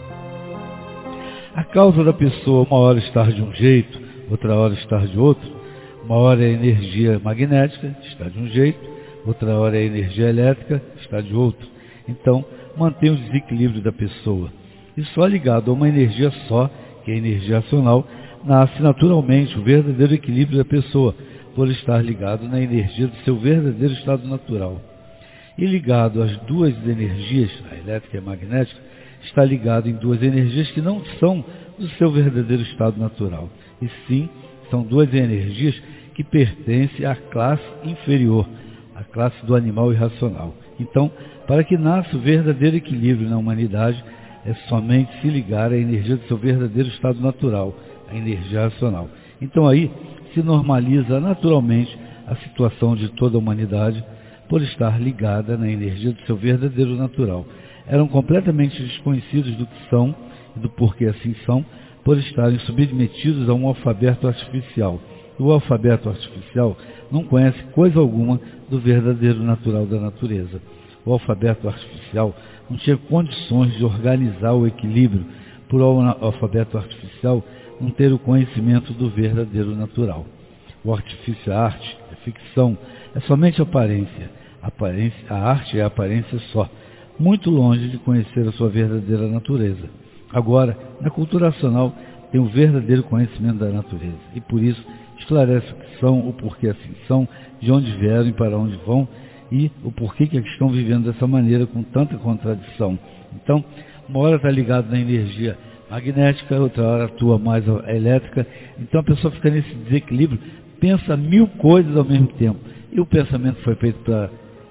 A causa da pessoa uma hora estar de um jeito, outra hora estar de outro, uma hora é energia magnética, está de um jeito, outra hora é energia elétrica, está de outro. Então, mantém o desequilíbrio da pessoa. E só ligado a uma energia só, que é a energia acional, nasce naturalmente o verdadeiro equilíbrio da pessoa, por estar ligado na energia do seu verdadeiro estado natural. E ligado às duas energias, a elétrica e a magnética, está ligado em duas energias que não são do seu verdadeiro estado natural, e sim são duas energias que pertencem à classe inferior, à classe do animal irracional. Então, para que nasça o verdadeiro equilíbrio na humanidade, é somente se ligar à energia do seu verdadeiro estado natural, a energia racional. Então aí se normaliza naturalmente a situação de toda a humanidade por estar ligada na energia do seu verdadeiro natural. Eram completamente desconhecidos do que são e do porquê assim são, por estarem submetidos a um alfabeto artificial. E o alfabeto artificial não conhece coisa alguma do verdadeiro natural da natureza. O alfabeto artificial não tinha condições de organizar o equilíbrio por o alfabeto artificial não ter o conhecimento do verdadeiro natural. O artifício é arte, é ficção, é somente aparência. A arte é aparência só, muito longe de conhecer a sua verdadeira natureza. Agora, na cultura racional, tem o verdadeiro conhecimento da natureza, e por isso esclarece o que são, o porquê assim são, de onde vieram e para onde vão, e o porquê que estão vivendo dessa maneira, com tanta contradição. Então, uma hora está ligado na energia magnética, outra hora atua mais a elétrica, então a pessoa fica nesse desequilíbrio, pensa 1000 coisas ao mesmo tempo, e o pensamento foi feito para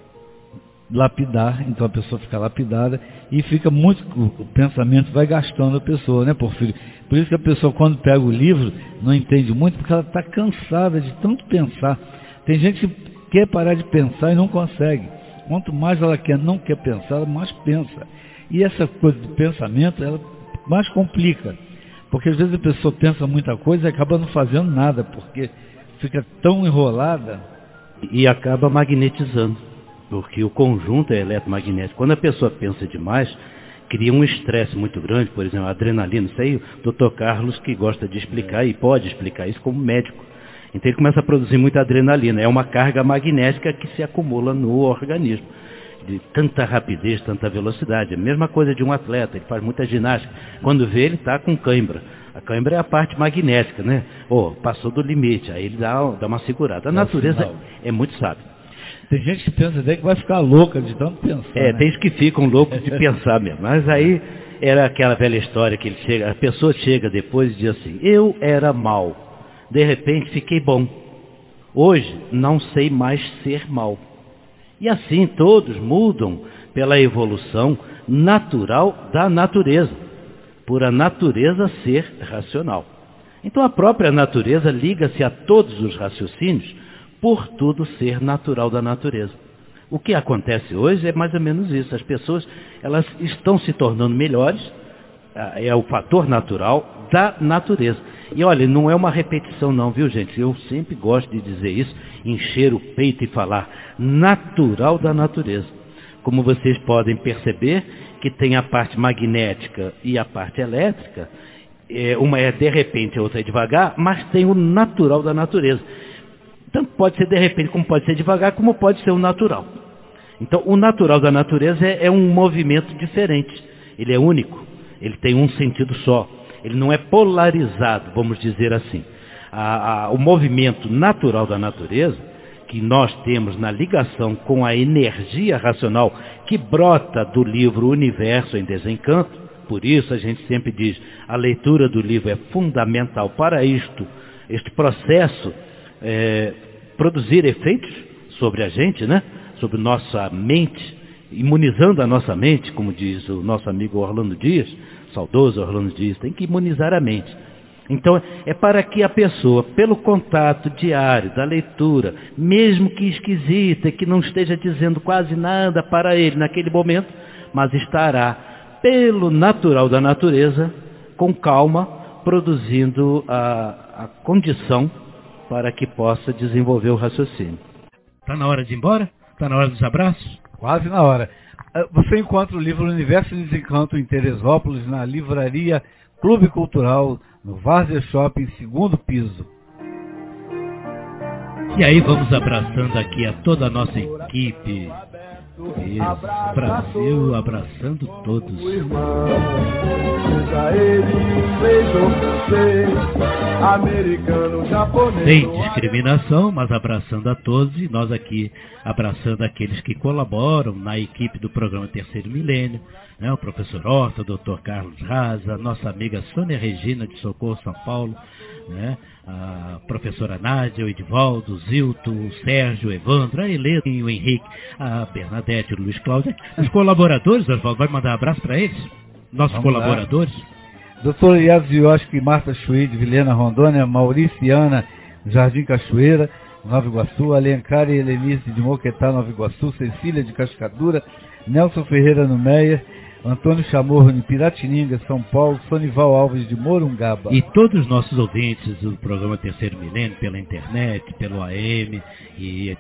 lapidar, então a pessoa fica lapidada e fica muito, o pensamento vai gastando a pessoa, né, Porfírio? Por isso que a pessoa, quando pega o livro, não entende muito, porque ela está cansada de tanto pensar. Tem gente que quer parar de pensar e não consegue. Quanto mais ela não quer pensar, ela mais pensa. E essa coisa de pensamento, ela mais complica, porque às vezes a pessoa pensa muita coisa e acaba não fazendo nada, porque fica tão enrolada. E acaba magnetizando, porque o conjunto é eletromagnético. Quando a pessoa pensa demais, cria um estresse muito grande, por exemplo, a adrenalina. Isso aí o Dr. Carlos, que gosta de explicar e pode explicar isso como médico. Então ele começa a produzir muita adrenalina. É uma carga magnética que se acumula no organismo, de tanta rapidez, tanta velocidade. É a mesma coisa de um atleta, ele faz muita ginástica. Quando vê, ele está com cãibra. A cãibra é a parte magnética, né? Passou do limite, aí ele dá uma segurada. A natureza é muito sábia. Tem gente que pensa até que vai ficar louca de tanto pensar. Né? Tem que ficam loucos de pensar mesmo. Mas aí era aquela velha história que a pessoa chega depois e diz assim: eu era mal, de repente fiquei bom. Hoje não sei mais ser mal. E assim todos mudam pela evolução natural da natureza, por a natureza ser racional. Então a própria natureza liga-se a todos os raciocínios por tudo ser natural da natureza. O que acontece hoje é mais ou menos isso. As pessoas, elas estão se tornando melhores, é o fator natural da natureza. E olha, não é uma repetição não, viu gente? Eu sempre gosto de dizer isso, encher o peito e falar natural da natureza. Como vocês podem perceber, que tem a parte magnética e a parte elétrica, uma é de repente, a outra é devagar, mas tem o natural da natureza. Tanto pode ser de repente, como pode ser devagar, como pode ser o natural. Então, o natural da natureza é um movimento diferente. Ele é único, ele tem um sentido só. Ele não é polarizado, vamos dizer assim. O movimento natural da natureza, que nós temos na ligação com a energia racional que brota do livro Universo em Desencanto, por isso a gente sempre diz, a leitura do livro é fundamental para este processo produzir efeitos sobre a gente, né? Sobre nossa mente, imunizando a nossa mente, como diz o nosso amigo Orlando Dias, saudoso Orlando Dias, tem que imunizar a mente. Então, é para que a pessoa, pelo contato diário da leitura, mesmo que esquisita, que não esteja dizendo quase nada para ele naquele momento, mas estará, pelo natural da natureza, com calma, produzindo a condição para que possa desenvolver o raciocínio. Está na hora de ir embora? Está na hora dos abraços? Quase na hora. Você encontra o livro Universo em Desencanto em Teresópolis, na livraria Clube Cultural, no Várzea Shopping, 2º piso. E aí vamos abraçando aqui a toda a nossa equipe. Isso, Brasil abraçando todos. Sem discriminação, mas abraçando a todos, e nós aqui abraçando aqueles que colaboram na equipe do programa Terceiro Milênio, né? O professor Horta, o Dr. Carlos Raza, nossa amiga Sônia Regina de Socorro, São Paulo, né? A professora Nádia, o Edivaldo, o Zilton, o Sérgio, o Evandro, a Helena, o Henrique, a Bernadette, o Luiz Cláudio. Os colaboradores, Oswaldo, vai mandar um abraço para eles? Nossos Vamos colaboradores? Doutor Yazioski, Marta Chuí, de Vilhena, Rondônia, Mauriciana, Jardim Cachoeira, Nova Iguaçu, Alencar e Helenice de Moquetá, Nova Iguaçu, Cecília de Cascadura, Nelson Ferreira no Meia, Antônio Chamorro de Piratininga, São Paulo, Sonival Alves de Morungaba. E todos os nossos ouvintes do programa Terceiro Milênio, pela internet, pelo AM, e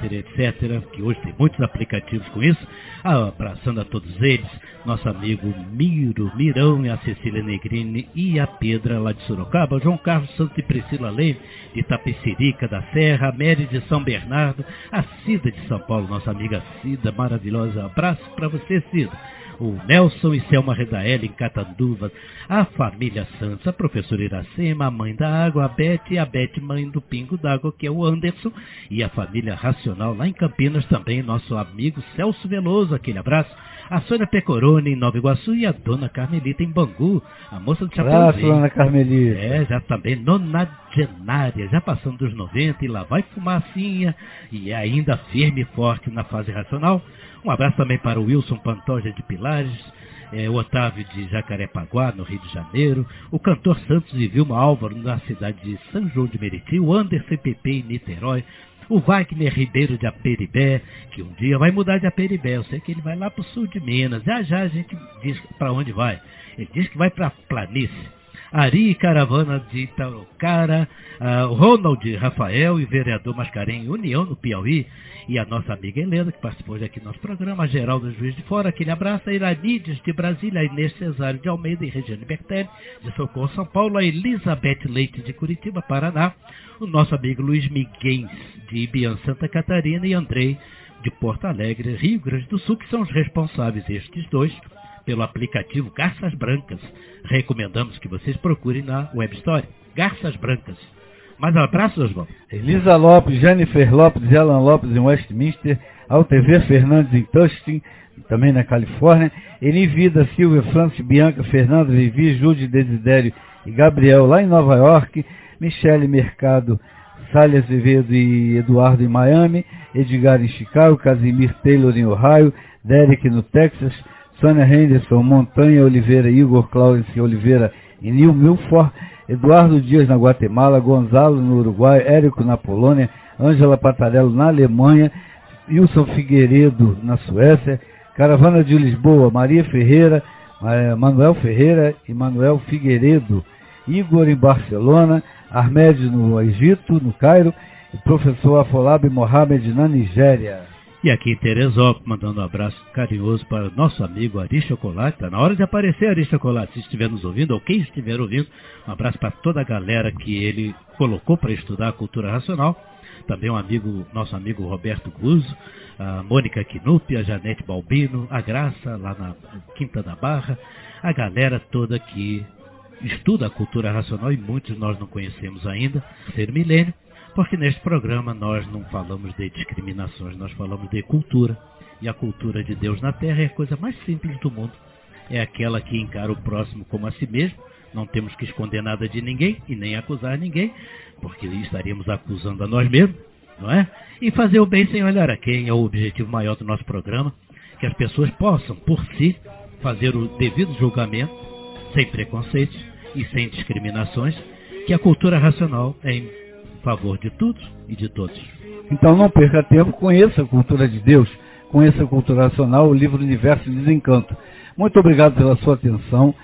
etc, que hoje tem muitos aplicativos com isso, abraçando a todos eles, nosso amigo Mirão e a Cecília Negrini e a Pedra lá de Sorocaba, João Carlos Santos e Priscila Leme de Tapecerica da Serra, a Mary de São Bernardo, a Cida de São Paulo, nossa amiga Cida, maravilhosa, abraço para você, Cida. O Nelson e Selma Redaeli em Catanduva, a família Santos, a professora Iracema, a mãe da água, a Beth e a Beth, mãe do Pingo d'Água, que é o Anderson, e a família Racional lá em Campinas também, nosso amigo Celso Veloso, aquele abraço, a Sônia Pecoroni em Nova Iguaçu e a Dona Carmelita em Bangu, a moça do Chapeuzinho. Abraço, Dona Carmelita. Já também nonagenária, já passando dos 90 e lá vai fumacinha e ainda firme e forte na fase racional. Um abraço também para o Wilson Pantoja de Pilares, o Otávio de Jacarepaguá, no Rio de Janeiro, o cantor Santos e Vilma Álvaro, na cidade de São João de Meriti, o Anderson PP em Niterói, o Wagner Ribeiro de Aperibé, que um dia vai mudar de Aperibé, eu sei que ele vai lá para o sul de Minas, já a gente diz para onde vai, ele diz que vai para a planície. Ari Caravana de Itarocara, o Ronald Rafael e vereador Mascarenhas, União no Piauí, e a nossa amiga Helena, que participou aqui do nosso programa, a Geralda Juiz de Fora, aquele abraço, a Iranides de Brasília, a Inês Cesário de Almeida e Regiane Bertelli, de Socorro, São Paulo, a Elizabeth Leite de Curitiba, Paraná, o nosso amigo Luiz Miguel de Ibiã, Santa Catarina, e Andrei de Porto Alegre, Rio Grande do Sul, que são os responsáveis, estes dois, pelo aplicativo Garças Brancas. Recomendamos que vocês procurem na Web Store. Garças Brancas. Mais abraços, Oswaldo. Elisa Lopes, Jennifer Lopes e Alan Lopes em Westminster, Altever Fernandes em Tustin, também na Califórnia, Eni Vida, Silvia, Francis, Bianca, Fernanda, Vivi, Júlio, Desidério e Gabriel lá em Nova York, Michele Mercado, Sália Azevedo e Eduardo em Miami, Edgar em Chicago, Casimir Taylor em Ohio, Derek no Texas, Sônia Henderson, Montanha Oliveira, Igor Claudio Oliveira em New Milford, Eduardo Dias na Guatemala, Gonzalo no Uruguai, Érico na Polônia, Ângela Patarello na Alemanha, Wilson Figueiredo na Suécia, Caravana de Lisboa, Maria Ferreira, Manuel Ferreira e Manuel Figueiredo, Igor em Barcelona, Armédio no Egito, no Cairo, e professor Afolabi Mohamed na Nigéria. E aqui em Teresópolis, mandando um abraço carinhoso para o nosso amigo Ari Chocolate. Está na hora de aparecer, Ari Chocolate, se estiver nos ouvindo, ou quem estiver ouvindo. Um abraço para toda a galera que ele colocou para estudar a cultura racional. Também nosso amigo Roberto Guzzo, a Mônica Quinupi, a Janete Balbino, a Graça, lá na Quinta da Barra. A galera toda que estuda a cultura racional, e muitos nós não conhecemos ainda, Terceiro Milênio. Porque neste programa nós não falamos de discriminações, nós falamos de cultura. E a cultura de Deus na Terra é a coisa mais simples do mundo. É aquela que encara o próximo como a si mesmo. Não temos que esconder nada de ninguém e nem acusar ninguém, porque estaríamos acusando a nós mesmos, não é? E fazer o bem sem olhar a quem é o objetivo maior do nosso programa. Que as pessoas possam, por si, fazer o devido julgamento, sem preconceitos e sem discriminações, que a cultura racional é em favor de todos e de todos. Então não perca tempo, conheça a cultura de Deus, conheça a cultura racional, o livro Universo em Desencanto. Muito obrigado pela sua atenção.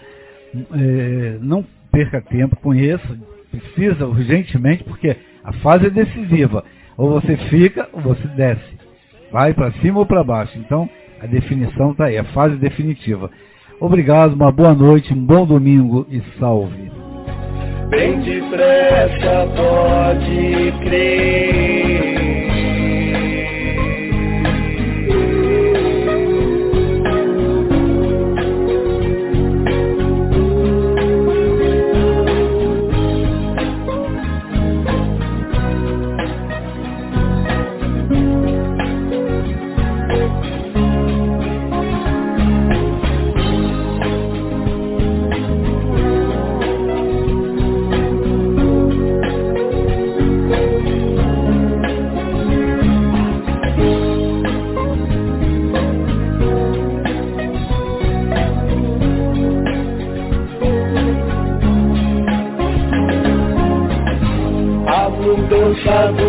Não perca tempo, conheça, precisa urgentemente, porque a fase é decisiva. Ou você fica ou você desce. Vai para cima ou para baixo. Então a definição está aí, a fase definitiva. Obrigado, uma boa noite, um bom domingo e salve. Bem depressa pode crer. Deus